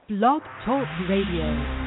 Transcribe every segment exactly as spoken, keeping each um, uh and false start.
Blog Talk Radio.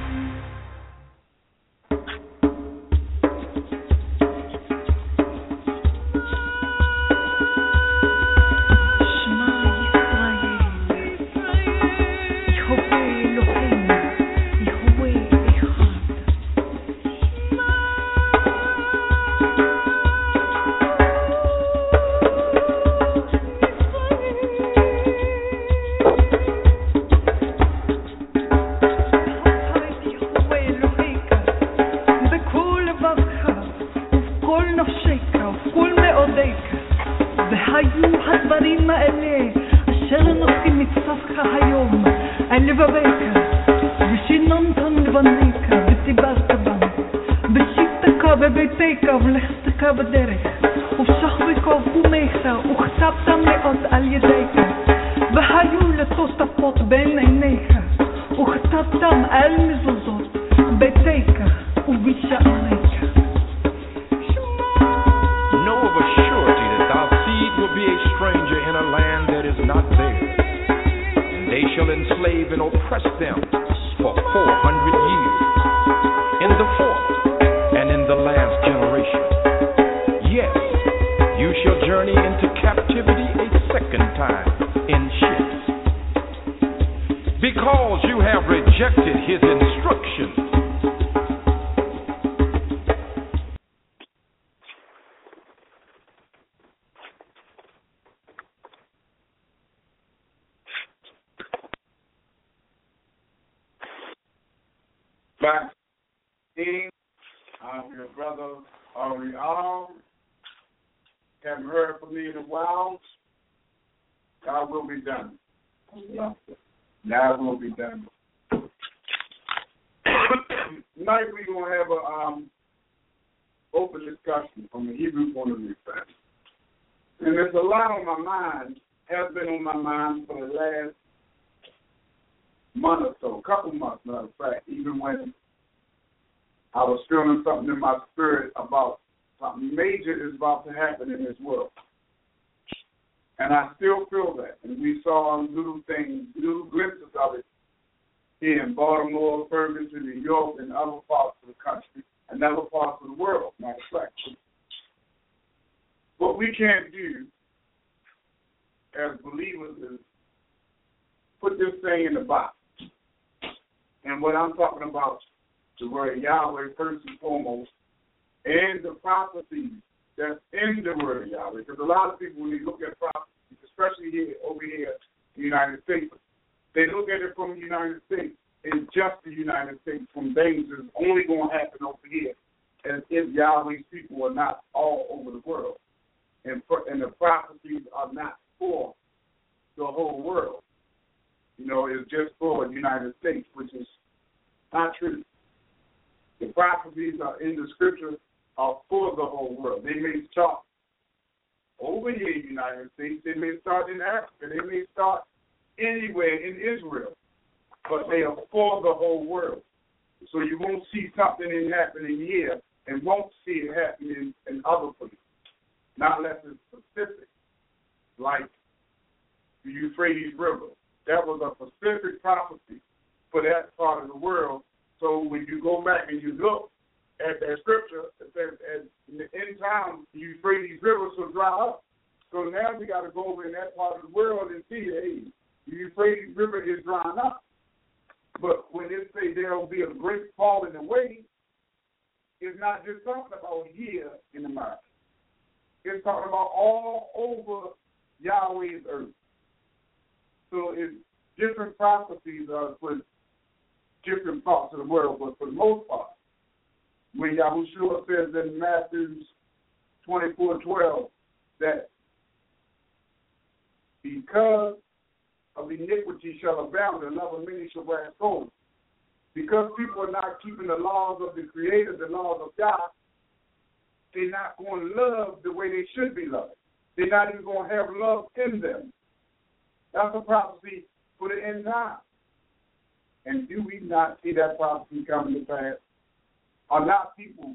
Back in, I'm your brother Ari Al. Haven't heard from me in a while. God will be done. God will be done. Tonight we're going to have a um, open discussion from the Hebrew point of view. And there's a lot on my mind, has been on my mind for the last month or so, a couple months, matter of fact, even when I was feeling something in my spirit about something major is about to happen in this world. And I still feel that. And we saw little things, little glimpses of it here in Baltimore, Ferguson, New York, and other parts of the country, and other parts of the world, matter of fact. What we can't do as believers is put this thing in the box. And what I'm talking about, the word Yahweh first and foremost, and the prophecies that's in the word Yahweh. Because a lot of people, when they look at prophecies, especially here over here in the United States, they look at it from the United States and just the United States, from things that's only going to happen over here, as if Yahweh's people are not all over the world. And, for, and the prophecies are not for the whole world. You know, it's just for the United States, which is not true. The prophecies are in the scripture are for the whole world. They may start over here in the United States. They may start in Africa. They may start anywhere in Israel. But they are for the whole world. So you won't see something in happening here and won't see it happening in other places. Not unless it's specific, like the Euphrates River. That was a specific prophecy for that part of the world. So when you go back and you look at that scripture, it says, at in the end time, the Euphrates River will dry up. So now we got to go over in that part of the world and see, hey, the Euphrates River is drying up. But when it say there will be a great falling away, it's not just talking about here in America. It's talking about all over Yahweh's earth. So it's different prophecies are for different parts of the world, but for the most part, when Yahushua says in Matthew twenty-four twelve that because of iniquity shall abound, and love of many shall wax cold. Because people are not keeping the laws of the Creator, the laws of God, they're not going to love the way they should be loved. They're not even going to have love in them. That's a prophecy for the end time. And do we not see that prophecy coming to pass? Are not people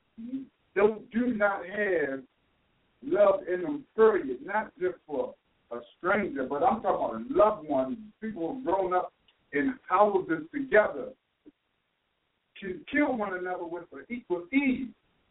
don't do not have love in them, period, not just for a a stranger, but I'm talking about loved ones, people who have grown up in houses together, can kill one another with equal ease.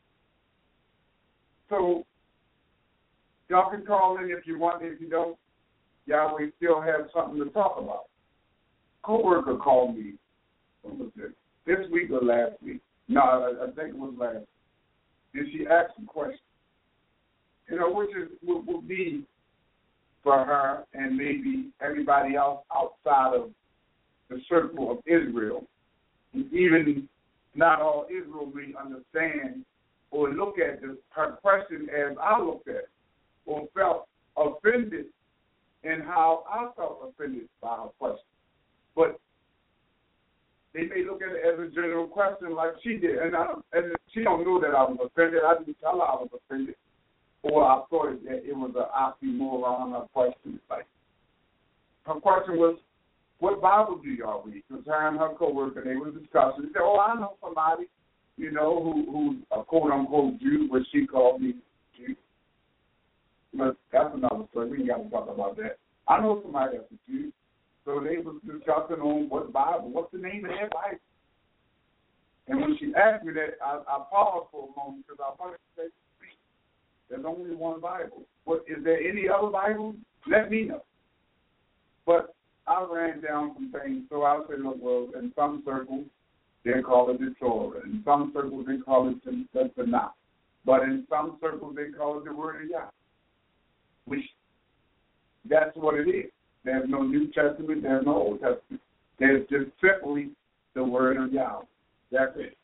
So y'all can call in if you want. If you don't, Yahweh still have something to talk about. Co-worker called me, what was it, this week or last week? No, I, I think it was last. And she asked a question, you know, which is would, would be for her and maybe everybody else outside of the circle of Israel. And even not all Israel may understand or look at this, her question as I looked at it, or felt offended in how I felt offended by her question. But they may look at it as a general question like she did, and, I, and she don't know that I was offended. I didn't tell her I was offended, or I thought that it was an oxymoron. Her question, like her question was, "What Bible do y'all read?" Because her and her coworker, they were discussing. They said, "Oh, I know somebody, you know, who who's a quote unquote Jew, what she called me Jew." But that's another story. We ain't got to talk about that. I know somebody that's a Jew. So they was discussing on what Bible, what's the name of that Bible. And when she asked me that, I, I paused for a moment because I wanted to say, there's only one Bible. What, is there any other Bible? Let me know. But I ran down some things, so I said, look, well, in some circles, they call it the Torah. In some circles, they call it the, the Tanakh. But in some circles, they call it the Word of Yah. Which, that's what it is. There's no New Testament. There's no Old Testament. There's just simply the Word of Yahweh. That's it.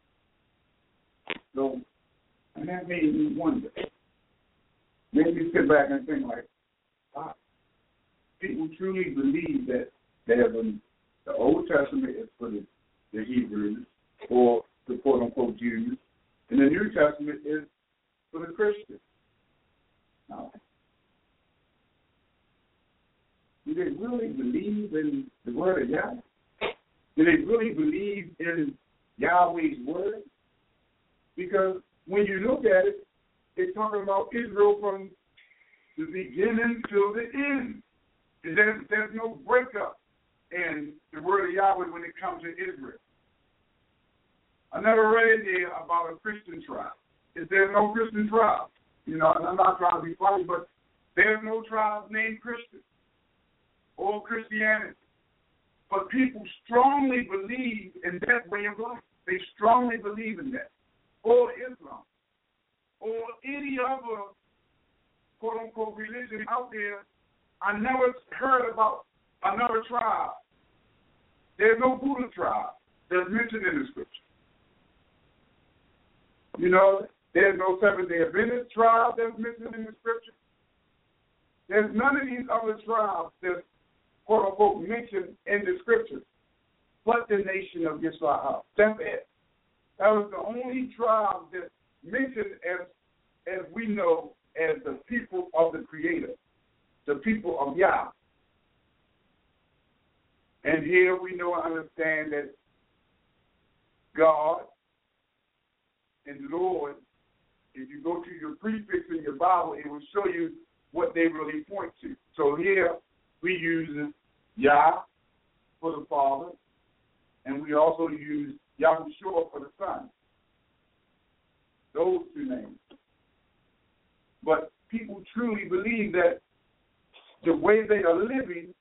So, and that made me wonder. Made me sit back and think like, wow, people truly believe that there's a, the Old Testament is for the, the Hebrews or the quote-unquote Jews, and the New Testament is for the Christians. No. Do they really believe in the Word of Yahweh? Do they really believe in Yahweh's Word? Because when you look at it, it's talking about Israel from the beginning to the end. There's, there's no breakup in the Word of Yahweh when it comes to Israel. I never read there about a Christian tribe. Is there no Christian tribe? You know, and I'm not trying to be funny, but there's no tribe named Christian or Christianity. But people strongly believe in that way of life. They strongly believe in that. Or Islam. Or any other quote-unquote religion out there. I never heard about another tribe. There's no Buddha tribe that's mentioned in the scripture. You know, there's no Seventh-day Adventist tribe that's mentioned in the scripture. There's none of these other tribes that's quote-unquote mentioned in the scriptures, but the nation of Israel. That's it. That was the only tribe that's mentioned as, as we know as the people of the Creator, the people of Yah. And here we know and understand that God and Lord, if you go to your prefix in your Bible, it will show you what they really point to. So here we use Yah for the Father, and we also use Yahushua for the Son. Those two names. But people truly believe that the way they are living,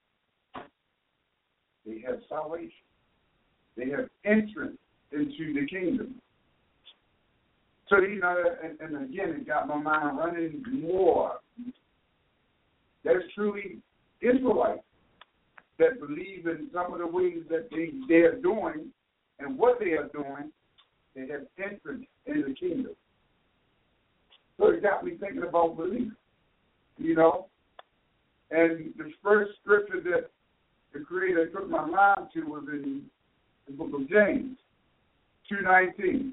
they have salvation. They have entrance into the kingdom. So, you know, and, and again, it got my mind running more. That's truly Israelites that believe in some of the ways that they, they are doing and what they are doing. They have entrance into the kingdom. So it got me thinking about belief, you know. And the first scripture that the Creator took my mind to was in the book of James, two nineteen.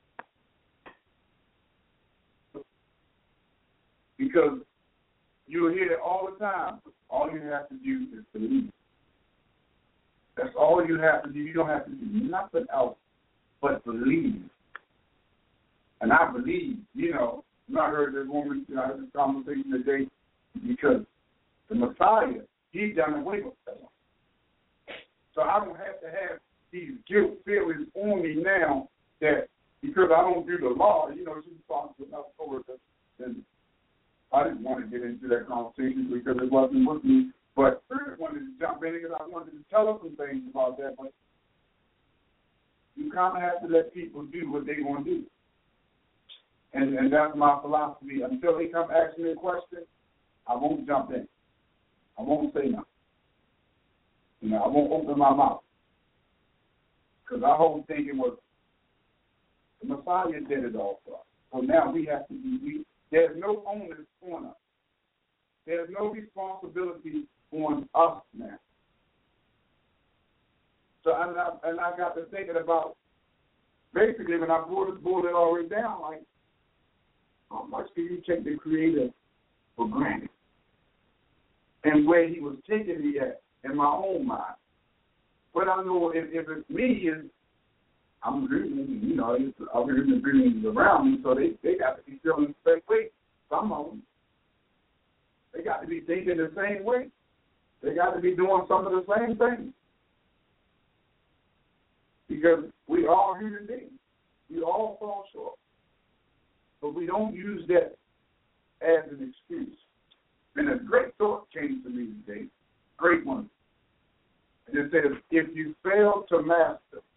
Because you'll hear it all the time. All you have to do is believe. That's all you have to do. You don't have to do nothing else but believe. And I believe, you know, I heard this woman, you know, I had this conversation today because the Messiah, he's done away with that. So I don't have to have these guilt feelings on me now that because I don't do the law, you know, she's talking to another coworker, and I didn't want to get into that conversation because it wasn't with me. But I wanted to jump in because I wanted to tell her some things about that. But you kind of have to let people do what they want to do. And, and that's my philosophy. Until they come ask me a question, I won't jump in. I won't say nothing. You know, I won't open my mouth. Because our whole thinking was the Messiah did it all for us. So now we have to be, we, there's no onus on us. There's no responsibility on us now. So and I, and I got to thinking about, basically when I brought it, brought it all the way down, like, how much do you take the Creator for granted? And where he was taking me at in my own mind. But I know if, if it's me, and I'm reading, you know, I'm reading the dreams around me, so they, they got to be feeling the same way. Some of them, they got to be thinking the same way. They got to be doing some of the same things. Because we all human beings. We all fall short. But we don't use that as an excuse. And a great thought came to me today, great one. And it says, if you fail to master